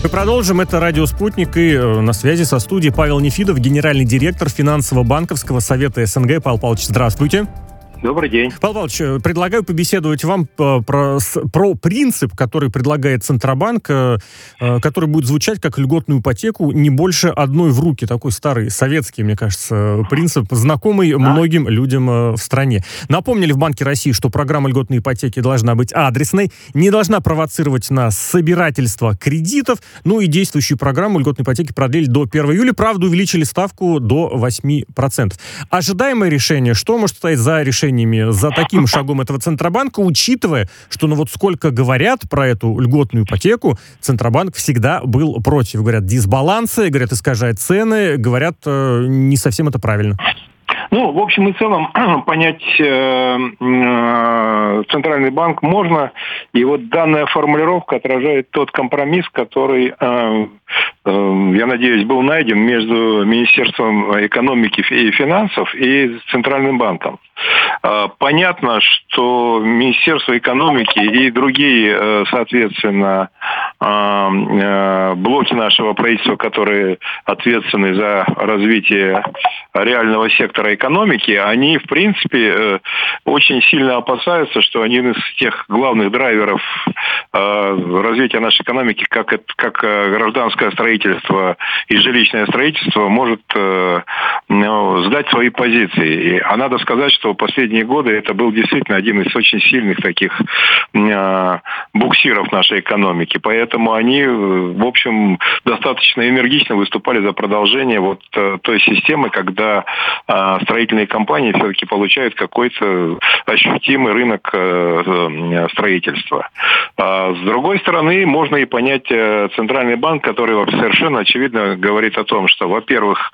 Мы продолжим. Это «Радио Спутник», и на связи со студией Павел Нефидов, генеральный директор финансово-банковского совета СНГ. Павел Павлович, здравствуйте. Добрый день. Павел Павлович, предлагаю побеседовать вам про принцип, который предлагает Центробанк, который будет звучать как льготную ипотеку не больше одной в руки. Такой старый советский, мне кажется, принцип, знакомый многим людям в стране. Напомнили в Банке России, что программа льготной ипотеки должна быть адресной, не должна провоцировать на собирательство кредитов. Ну и действующую программу льготной ипотеки продлили до 1 июля. Правда, увеличили ставку до 8%. Ожидаемое решение, что может стоять за решением, за таким шагом этого Центробанка, учитывая, что вот сколько говорят про эту льготную ипотеку, Центробанк всегда был против. Говорят, дисбалансы, говорят, искажает цены, говорят, не совсем это правильно. В общем и целом, понять Центральный банк можно, и вот данная формулировка отражает тот компромисс, который, я надеюсь, был найден между Министерством экономики и финансов и Центральным банком. Понятно, что Министерство экономики и другие, соответственно, блоки нашего правительства, которые ответственны за развитие реального сектора экономики, они, в принципе, очень сильно опасаются, что один из тех главных драйверов развития нашей экономики, как гражданское строительство и жилищное строительство, может сдать свои позиции. А надо сказать, что в последние годы это был действительно один из очень сильных таких буксиров нашей экономики. Поэтому они, в общем, достаточно энергично выступали за продолжение вот той системы, когда строительные компании все-таки получают какой-то ощутимый рынок строительства. С другой стороны, можно и понять Центральный банк, который совершенно очевидно говорит о том, что, во-первых,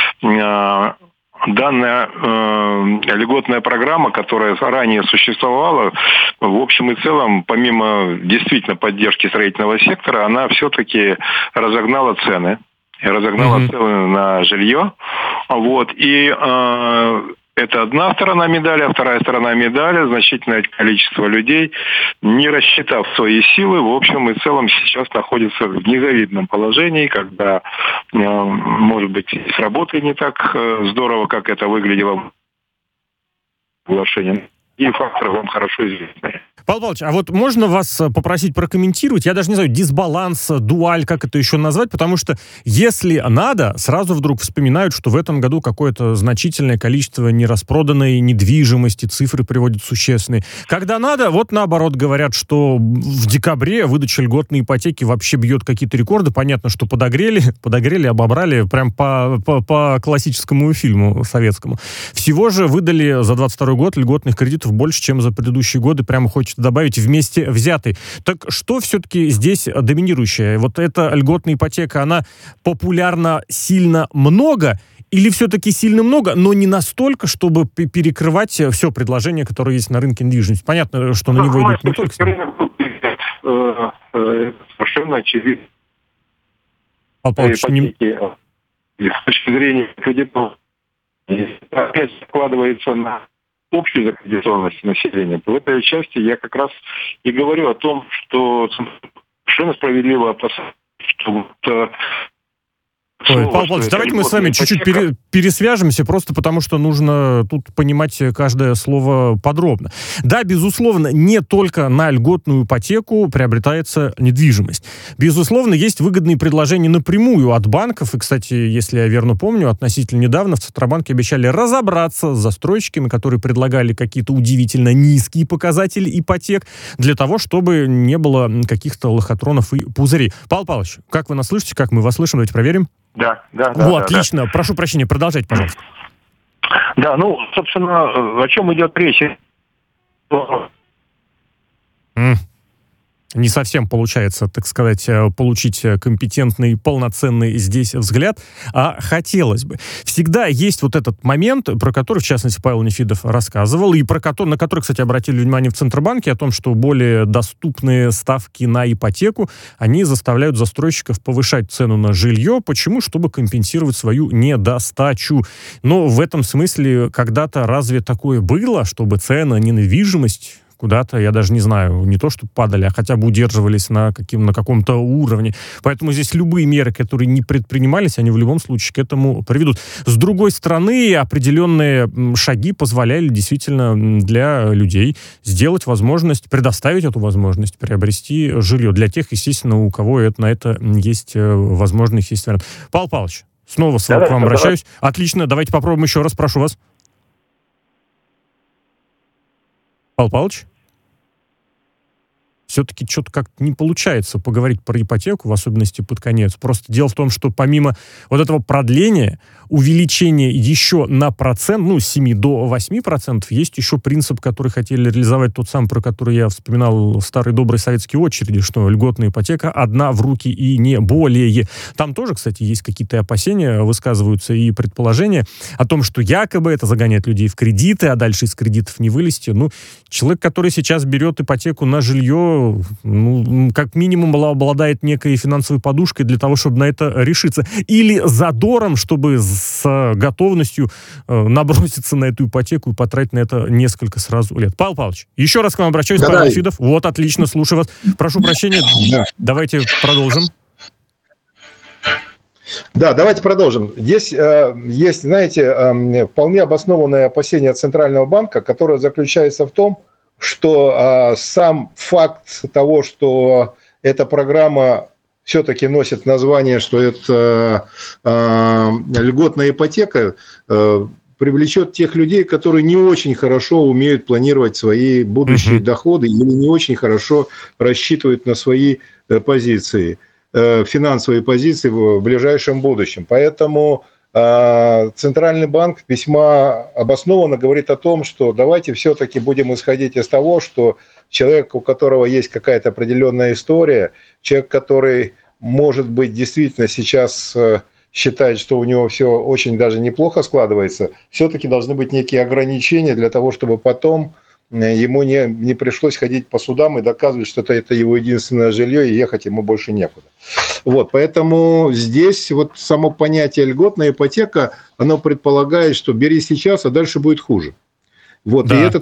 данная льготная программа, которая ранее существовала, в общем и целом, помимо действительно поддержки строительного сектора, она все-таки разогнала цены. Цены на жилье. И это одна сторона медали, а вторая сторона медали, значительное количество людей, не рассчитав свои силы, в общем и целом сейчас находится в незавидном положении, когда, может быть, с работой не так здорово, как это выглядело в оглашении. И факторы вам хорошо известны. Павел Павлович, а вот можно вас попросить прокомментировать, я даже не знаю, дисбаланс, дуаль, как это еще назвать, потому что если надо, сразу вдруг вспоминают, что в этом году какое-то значительное количество нераспроданной недвижимости, цифры приводят существенные. Когда надо, вот наоборот говорят, что в декабре выдача льготной ипотеки вообще бьет какие-то рекорды, понятно, что подогрели, обобрали, прям по классическому фильму советскому. Всего же выдали за 22 год льготных кредитов больше, чем за предыдущие годы, прямо хочется добавить вместе взятый. Так что все-таки здесь доминирующее? Вот эта льготная ипотека, она популярна сильно много или все-таки сильно много, но не настолько, чтобы перекрывать все предложение, которое есть на рынке недвижимости? Понятно, что на него идут не только... Совершенно очевидно. С точки зрения кредитов, опять складывается на общую закредитованность населения. В этой части я как раз и говорю о том, что совершенно справедливо опасаться, что Павел Павлович, давайте мы с вами чуть-чуть пересвяжемся, просто потому что нужно тут понимать каждое слово подробно. Да, безусловно, не только на льготную ипотеку приобретается недвижимость. Безусловно, есть выгодные предложения напрямую от банков. И, кстати, если я верно помню, относительно недавно в Центробанке обещали разобраться с застройщиками, которые предлагали какие-то удивительно низкие показатели ипотек, для того, чтобы не было каких-то лохотронов и пузырей. Павел Павлович, как вы нас слышите, как мы вас слышим? Давайте проверим. Да. Отлично. Да. Прошу прощения, продолжайте, пожалуйста. Да, собственно, о чем идет речь? Не совсем получается, так сказать, получить компетентный, полноценный здесь взгляд, а хотелось бы. Всегда есть вот этот момент, про который, в частности, Павел Нефидов рассказывал, и на который, кстати, обратили внимание в Центробанке, о том, что более доступные ставки на ипотеку, они заставляют застройщиков повышать цену на жилье. Почему? Чтобы компенсировать свою недостачу. Но в этом смысле когда-то разве такое было, чтобы цены на недвижимость куда-то, я даже не знаю, не то, что падали, а хотя бы удерживались на каком-то уровне. Поэтому здесь любые меры, которые не предпринимались, они в любом случае к этому приведут. С другой стороны, определенные шаги позволяли действительно для людей сделать возможность, предоставить эту возможность приобрести жилье. Для тех, естественно, у кого на это есть возможность, есть вариант. Павел Павлович, снова к вам обращаюсь. Отлично, давайте попробуем еще раз, прошу вас. Павел Павлович? Все-таки что-то как-то не получается поговорить про ипотеку, в особенности под конец. Просто дело в том, что помимо вот этого продления, увеличения еще на процент, с 7 до 8%, есть еще принцип, который хотели реализовать тот самый, про который я вспоминал, старые добрые советские очереди, что льготная ипотека одна в руки и не более. Там тоже, кстати, есть какие-то опасения, высказываются и предположения о том, что якобы это загоняет людей в кредиты, а дальше из кредитов не вылезти. Человек, который сейчас берет ипотеку на жилье, как минимум обладает некой финансовой подушкой для того, чтобы на это решиться. Или задором, чтобы с готовностью наброситься на эту ипотеку и потратить на это несколько сразу лет. Павел Павлович, еще раз к вам обращаюсь, Павел Нефидов. Вот, отлично, слушаю вас. Прошу прощения, давайте продолжим. Да, давайте продолжим. Здесь есть, знаете, вполне обоснованное опасение Центрального банка, которое заключается в том, что сам факт того, что эта программа все-таки носит название, что это льготная ипотека, привлечет тех людей, которые не очень хорошо умеют планировать свои будущие доходы или не очень хорошо рассчитывают на свои позиции, финансовые позиции в ближайшем будущем. Поэтому Центральный банк весьма обоснованно говорит о том, что давайте все-таки будем исходить из того, что человек, у которого есть какая-то определенная история, человек, который, может быть, действительно сейчас считает, что у него все очень даже неплохо складывается, все-таки должны быть некие ограничения для того, чтобы потом ему не пришлось ходить по судам и доказывать, что это его единственное жилье, и ехать ему больше некуда. Поэтому здесь само понятие льготная ипотека, оно предполагает, что бери сейчас, а дальше будет хуже. Да. И этот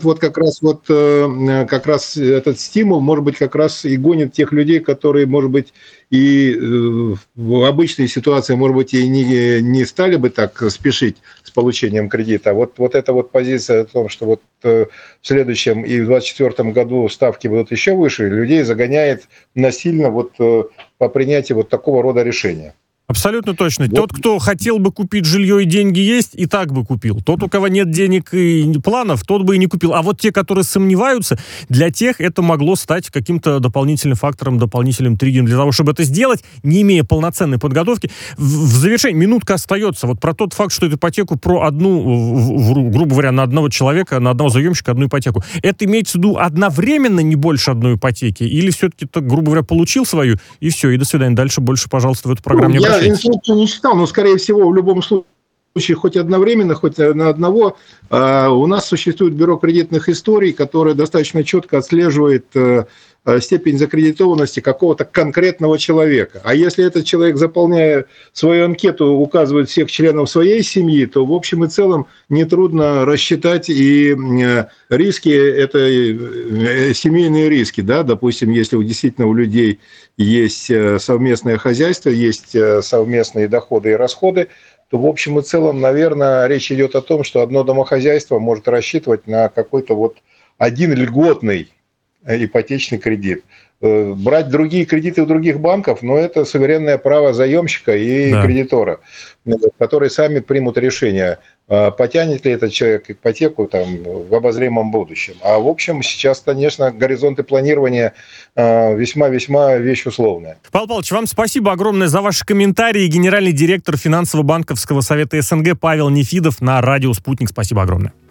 как раз этот стимул, может быть, как раз и гонит тех людей, которые, может быть, и в обычной ситуации, может быть, и не стали бы так спешить с получением кредита. Вот эта позиция о том, что в следующем и в 2024 году ставки будут еще выше, людей загоняет насильно по принятию такого рода решения. Абсолютно точно. Тот, кто хотел бы купить жилье и деньги есть, и так бы купил. Тот, у кого нет денег и планов, тот бы и не купил. А вот те, которые сомневаются, для тех это могло стать каким-то дополнительным фактором, дополнительным триггером для того, чтобы это сделать, не имея полноценной подготовки. В завершении минутка остается. Про тот факт, что эту ипотеку про одну, грубо говоря, на одного человека, на одного заемщика одну ипотеку. Это имеется в виду одновременно не больше одной ипотеки? Или все-таки, грубо говоря, получил свою, и все, и до свидания. Дальше больше, пожалуйста, в эту программу не обращайтесь. Я инструкцию не читал, но, скорее всего, в любом случае, хоть одновременно, хоть на одного, у нас существует бюро кредитных историй, которое достаточно четко отслеживает степень закредитованности какого-то конкретного человека. А если этот человек, заполняя свою анкету, указывает всех членов своей семьи, то в общем и целом нетрудно рассчитать и риски, это семейные риски. Да? Допустим, если действительно у людей есть совместное хозяйство, есть совместные доходы и расходы, то в общем и целом, наверное, речь идет о том, что одно домохозяйство может рассчитывать на какой-то один льготный ипотечный кредит. Брать другие кредиты у других банков, но это суверенное право заемщика и кредитора, которые сами примут решение, потянет ли этот человек ипотеку в обозримом будущем. А в общем, сейчас, конечно, горизонты планирования весьма-весьма вещь условная. Павел Павлович, вам спасибо огромное за ваши комментарии. Генеральный директор финансово-банковского совета СНГ Павел Нефидов на радио «Спутник». Спасибо огромное.